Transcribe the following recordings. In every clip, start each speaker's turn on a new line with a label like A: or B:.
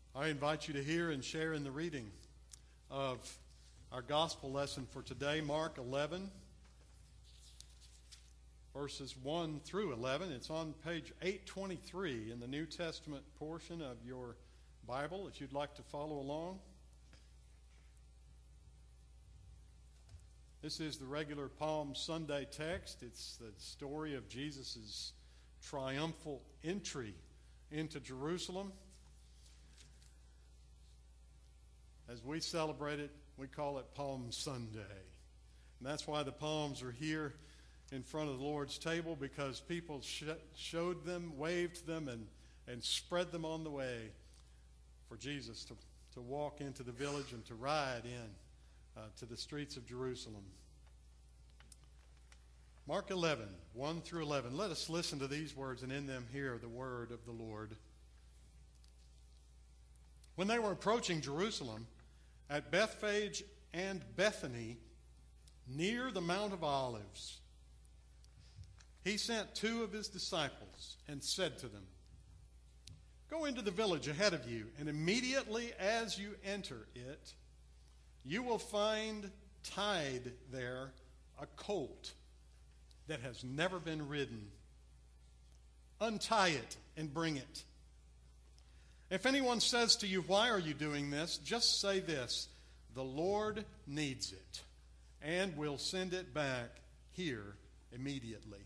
A: I invite you to hear and share in the reading of our gospel lesson for today, Mark 11, verses 1 through 11. It's on page 823 in the New Testament portion of your Bible, if you'd like to follow along. This is the regular Palm Sunday text. It's the story of Jesus' triumphal entry into Jerusalem. As we celebrate it, we call it Palm Sunday. And that's why the palms are here in front of the Lord's table, because people showed them, waved them, and spread them on the way for Jesus to walk into the village and to ride in to the streets of Jerusalem. Mark 11, 1 through 11. Let us listen to these words and in them hear the word of the Lord. When they were approaching Jerusalem, at Bethphage and Bethany, near the Mount of Olives, he sent two of his disciples and said to them, "Go into the village ahead of you, and immediately as you enter it, you will find tied there a colt that has never been ridden. Untie it and bring it. If anyone says to you, 'Why are you doing this?' just say this, 'The Lord needs it, and will send it back here immediately.'"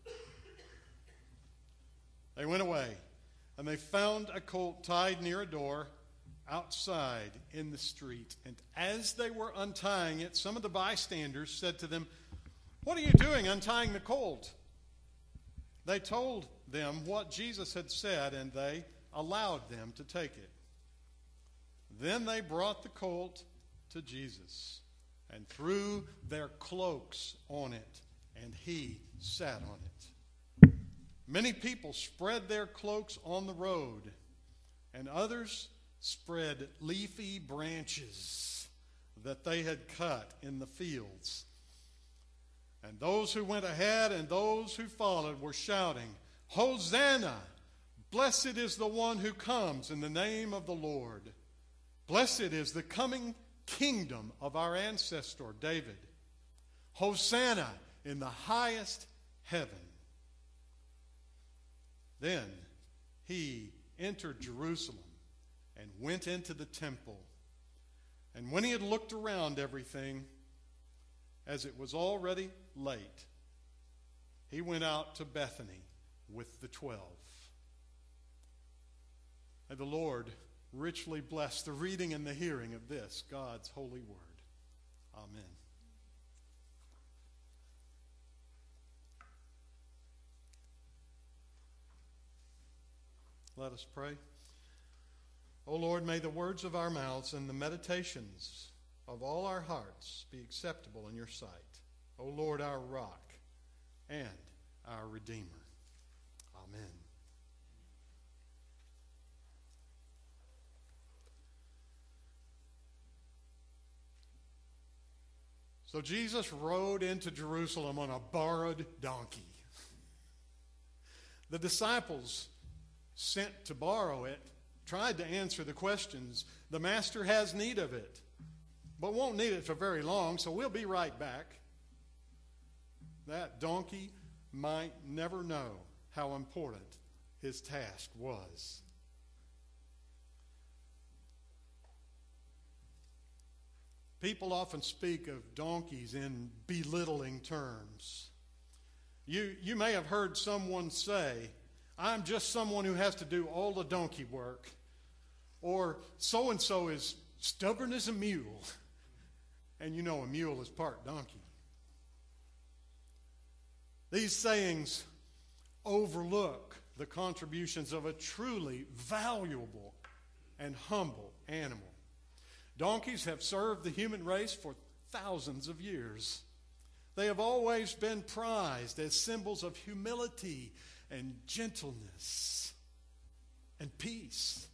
A: They went away, and they found a colt tied near a door outside in the street. And as they were untying it, some of the bystanders said to them, "What are you doing untying the colt?" They told them what Jesus had said, and they allowed them to take it. Then they brought the colt to Jesus and threw their cloaks on it, and he sat on it. Many people spread their cloaks on the road, and others spread leafy branches that they had cut in the fields. And those who went ahead and those who followed were shouting, "Hosanna! Blessed is the one who comes in the name of the Lord. Blessed is the coming kingdom of our ancestor David. Hosanna in the highest heaven." Then he entered Jerusalem and went into the temple. And when he had looked around everything, as it was already late, he went out to Bethany with the 12. May the Lord richly bless the reading and the hearing of this, God's holy word. Amen. Let us pray. O Lord, may the words of our mouths and the meditations of all our hearts be acceptable in your sight. O Lord, our rock and our Redeemer. Amen. So Jesus rode into Jerusalem on a borrowed donkey. The disciples sent to borrow it tried to answer the questions. The master has need of it, but won't need it for very long, so we'll be right back. That donkey might never know how important his task was. People often speak of donkeys in belittling terms. You may have heard someone say, "I'm just someone who has to do all the donkey work," or "so-and-so is stubborn as a mule." And you know a mule is part donkey. These sayings overlook the contributions of a truly valuable and humble animal. Donkeys have served the human race for thousands of years. They have always been prized as symbols of humility and gentleness and peace.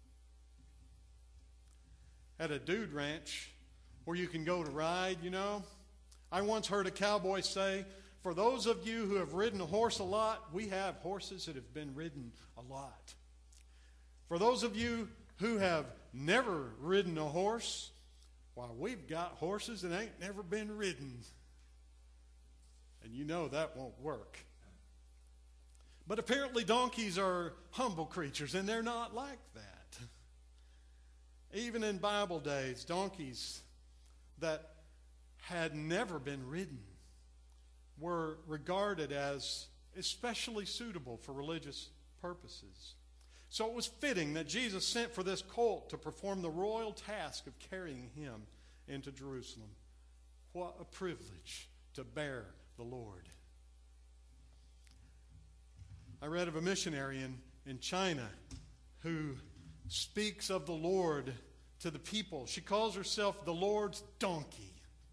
A: At a dude ranch where you can go to ride, I once heard a cowboy say, "For those of you who have ridden a horse a lot, we have horses that have been ridden a lot. For those of you who have never ridden a horse, why, we've got horses that ain't never been ridden. And you know that won't work. But apparently donkeys are humble creatures, and they're not like that. Even in Bible days, donkeys that had never been ridden were regarded as especially suitable for religious purposes. So it was fitting that Jesus sent for this colt to perform the royal task of carrying him into Jerusalem. What a privilege to bear the Lord. I read of a missionary in China who speaks of the Lord to the people. She calls herself the Lord's donkey.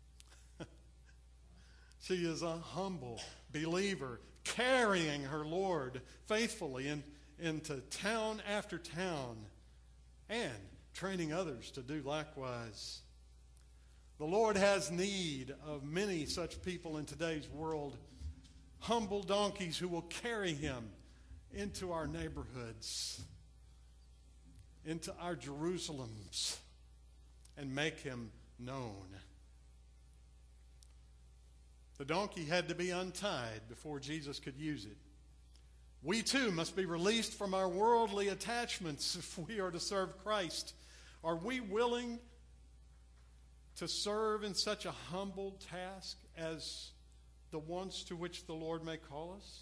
A: She is a humble believer, carrying her Lord faithfully into town after town and training others to do likewise. The Lord has need of many such people in today's world, humble donkeys who will carry him into our neighborhoods, into our Jerusalems, and make him known. The donkey had to be untied before Jesus could use it. We too must be released from our worldly attachments if we are to serve Christ. Are we willing to serve in such a humble task as the ones to which the Lord may call us?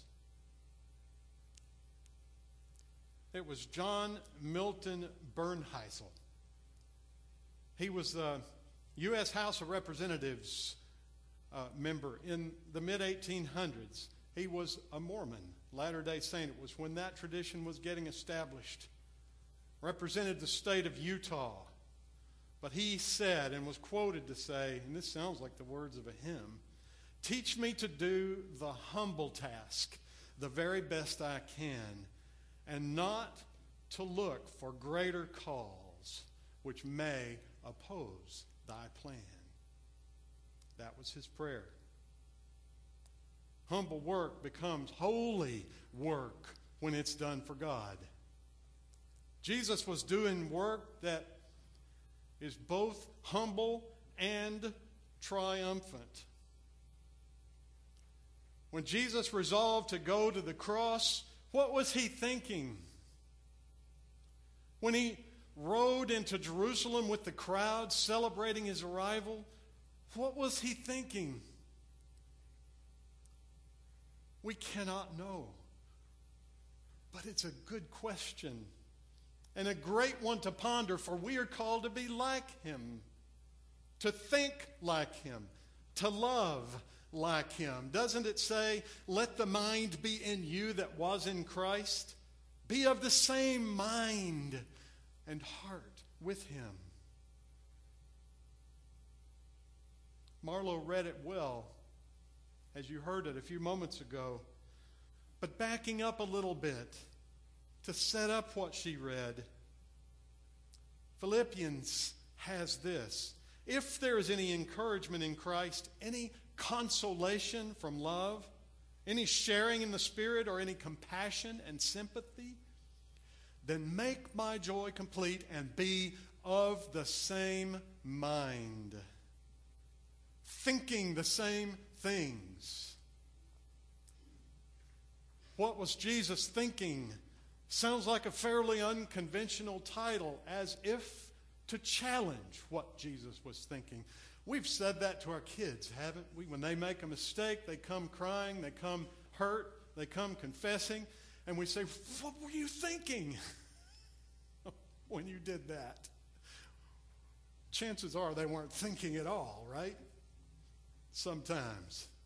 A: It was John Milton Bernheisel. He was the U.S. House of Representatives member in the mid-1800s. He was a Mormon, Latter-day Saint. It was when that tradition was getting established. Represented the state of Utah. But he said, and was quoted to say, and this sounds like the words of a hymn, "Teach me to do the humble task, the very best I can, and not to look for greater calls which may oppose thy plan." That was his prayer. Humble work becomes holy work when it's done for God. Jesus was doing work that is both humble and triumphant. When Jesus resolved to go to the cross, what was he thinking? When he rode into Jerusalem with the crowd celebrating his arrival, what was he thinking? We cannot know. But it's a good question and a great one to ponder, for we are called to be like him, to think like him, to love like him. Doesn't it say, "Let the mind be in you that was in Christ"? Be of the same mind and heart with him. Marlowe read it well, as you heard it a few moments ago. But backing up a little bit to set up what she read, Philippians has this: if there is any encouragement in Christ, any consolation from love, any sharing in the Spirit, or any compassion and sympathy, then make my joy complete and be of the same mind, thinking the same things. What was Jesus thinking? Sounds like a fairly unconventional title, as if to challenge what Jesus was thinking. We've said that to our kids, haven't we? When they make a mistake, they come crying, they come hurt, they come confessing, and we say, "What were you thinking when you did that?" Chances are they weren't thinking at all, right? Sometimes.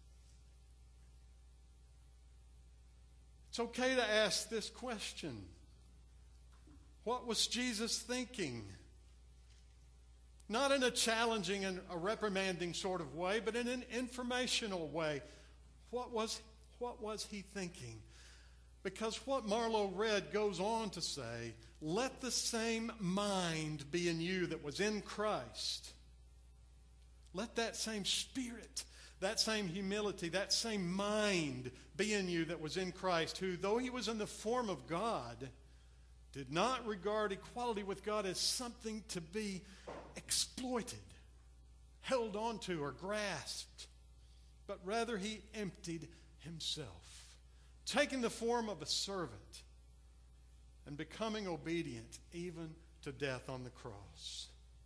A: It's okay to ask this question. What was Jesus thinking? Not in a challenging and a reprimanding sort of way, but in an informational way. What was he thinking? Because what Marlowe read goes on to say, "Let the same mind be in you that was in Christ." Let that same spirit, that same humility, that same mind be in you that was in Christ, who, though he was in the form of God, did not regard equality with God as something to be exploited, held onto, or grasped, but rather he emptied himself, taking the form of a servant and becoming obedient even to death on the cross.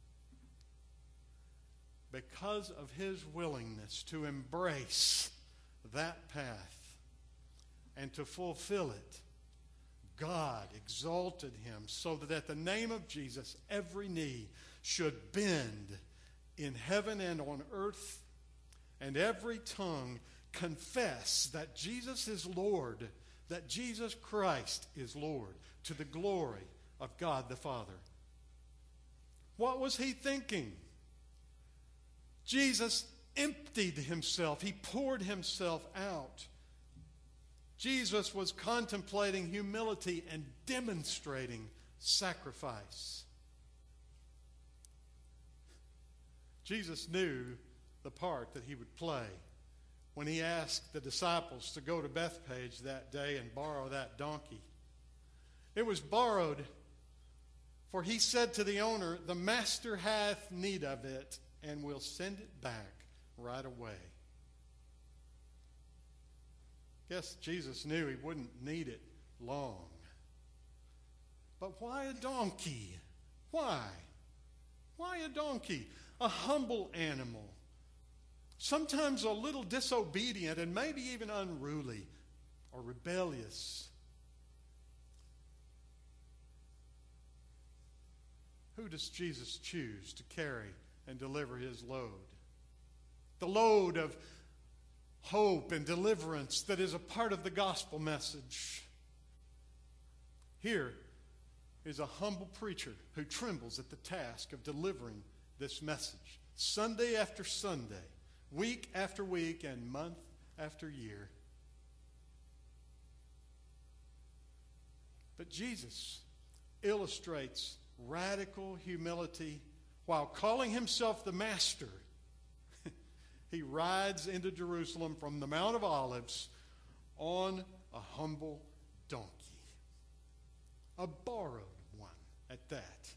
A: Because of his willingness to embrace that path and to fulfill it, God exalted him so that at the name of Jesus every knee should bend in heaven and on earth, and every tongue confess that Jesus is Lord, that Jesus Christ is Lord, to the glory of God the Father. What was he thinking? Jesus emptied himself. He poured himself out. Jesus was contemplating humility and demonstrating sacrifice. Jesus knew the part that he would play when he asked the disciples to go to Bethpage that day and borrow that donkey. It was borrowed, for he said to the owner, "The master hath need of it, and will send it back right away." Guess Jesus knew he wouldn't need it long. But why a donkey? Why? Why a donkey? A humble animal. Sometimes a little disobedient and maybe even unruly or rebellious. Who does Jesus choose to carry and deliver his load? The load of hope and deliverance that is a part of the gospel message. Here is a humble preacher who trembles at the task of delivering this message Sunday after Sunday, week after week, and month after year. But Jesus illustrates radical humility while calling himself the Master. He rides into Jerusalem from the Mount of Olives on a humble donkey, a borrowed one at that.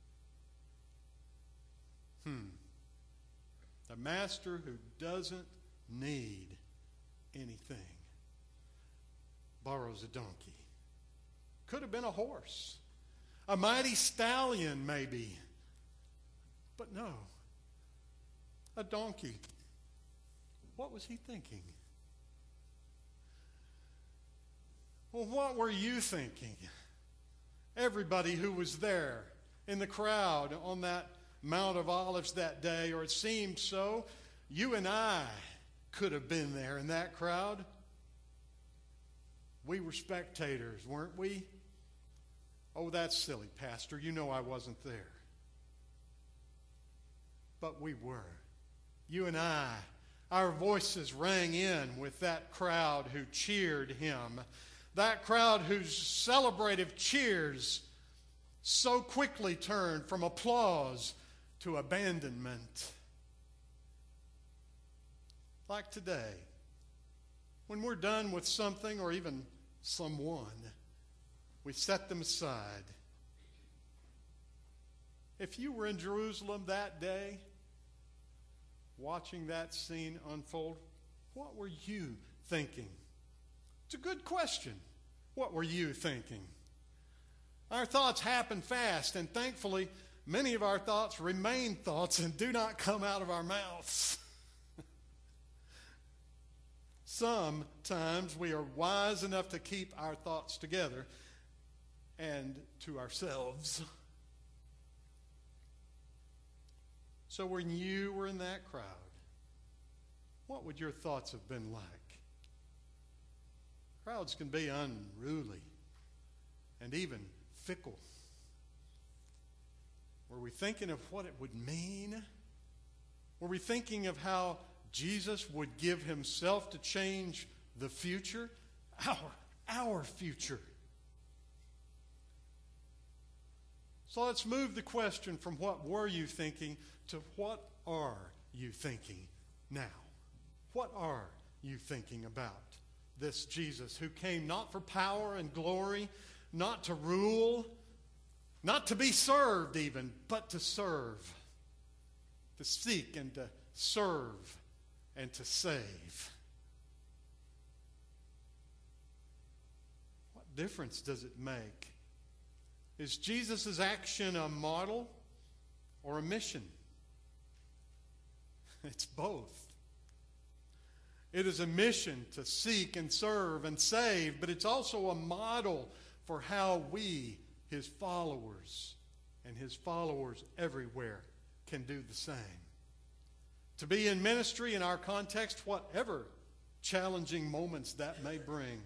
A: The Master who doesn't need anything borrows a donkey. Could have been a horse, a mighty stallion maybe, but no, a donkey. What was he thinking? Well, what were you thinking? Everybody who was there in the crowd on that Mount of Olives that day, or it seemed so, you and I could have been there in that crowd. We were spectators, weren't we? Oh, that's silly, Pastor. You know I wasn't there. But we were. You and I. Our voices rang in with that crowd who cheered him. That crowd whose celebrative cheers so quickly turned from applause to abandonment. Like today, when we're done with something or even someone, we set them aside. If you were in Jerusalem that day, watching that scene unfold, what were you thinking? It's a good question. What were you thinking? Our thoughts happen fast, and thankfully, many of our thoughts remain thoughts and do not come out of our mouths. Sometimes we are wise enough to keep our thoughts together and to ourselves. So when you were in that crowd, what would your thoughts have been like? Crowds can be unruly and even fickle. Were we thinking of what it would mean? Were we thinking of how Jesus would give himself to change the future? Our future. So let's move the question from what were you thinking to what are you thinking now? What are you thinking about this Jesus who came not for power and glory, not to rule, Not to be served even, but to serve. To seek and to serve and to save. What difference does it make? Is Jesus' action a model or a mission? It's both. It is a mission to seek and serve and save, but it's also a model for how we, his followers, and his followers everywhere, can do the same. To be in ministry in our context, whatever challenging moments that may bring.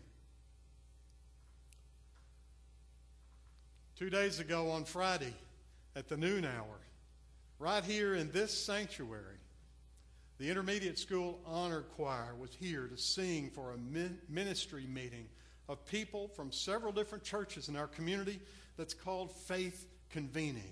A: 2 days ago on Friday at the noon hour, right here in this sanctuary, the Intermediate School Honor Choir was here to sing for a ministry meeting of people from several different churches in our community that's called Faith Convening.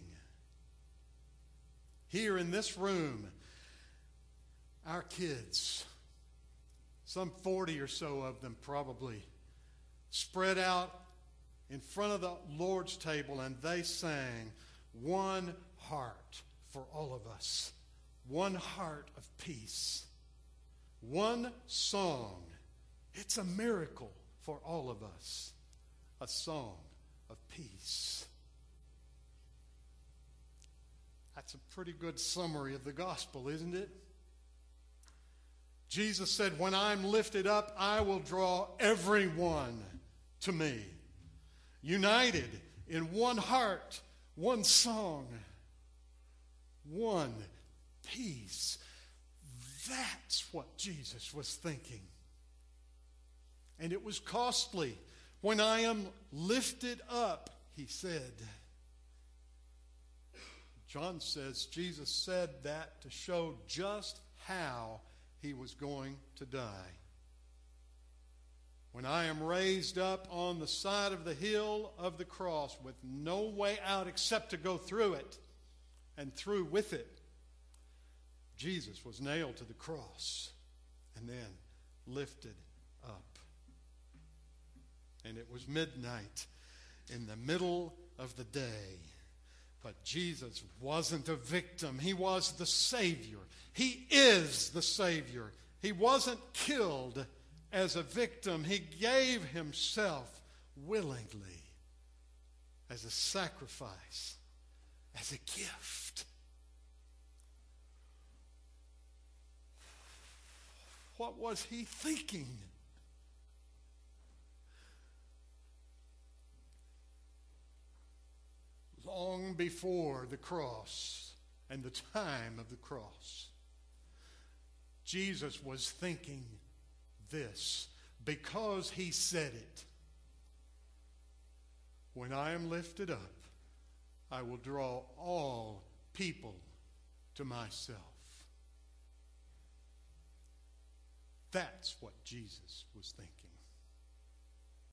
A: Here in this room, our kids, some 40 or so of them probably, spread out in front of the Lord's table, and they sang, "One heart for all of us, one heart of peace, one song. It's a miracle for all of us, a song of peace." That's a pretty good summary of the gospel, isn't it? Jesus said, "When I'm lifted up, I will draw everyone to me." United in one heart, one song, one peace. That's what Jesus was thinking. And it was costly. "When I am lifted up," he said. John says Jesus said that to show just how he was going to die. When I am raised up on the side of the hill of the cross with no way out except to go through it and through with it, Jesus was nailed to the cross and then lifted up. And it was midnight in the middle of the day. But Jesus wasn't a victim. He was the Savior. He is the Savior. He wasn't killed as a victim. He gave himself willingly as a sacrifice, as a gift. What was he thinking? Long before the cross and the time of the cross, Jesus was thinking this because he said it. "When I am lifted up, I will draw all people to myself." That's what Jesus was thinking.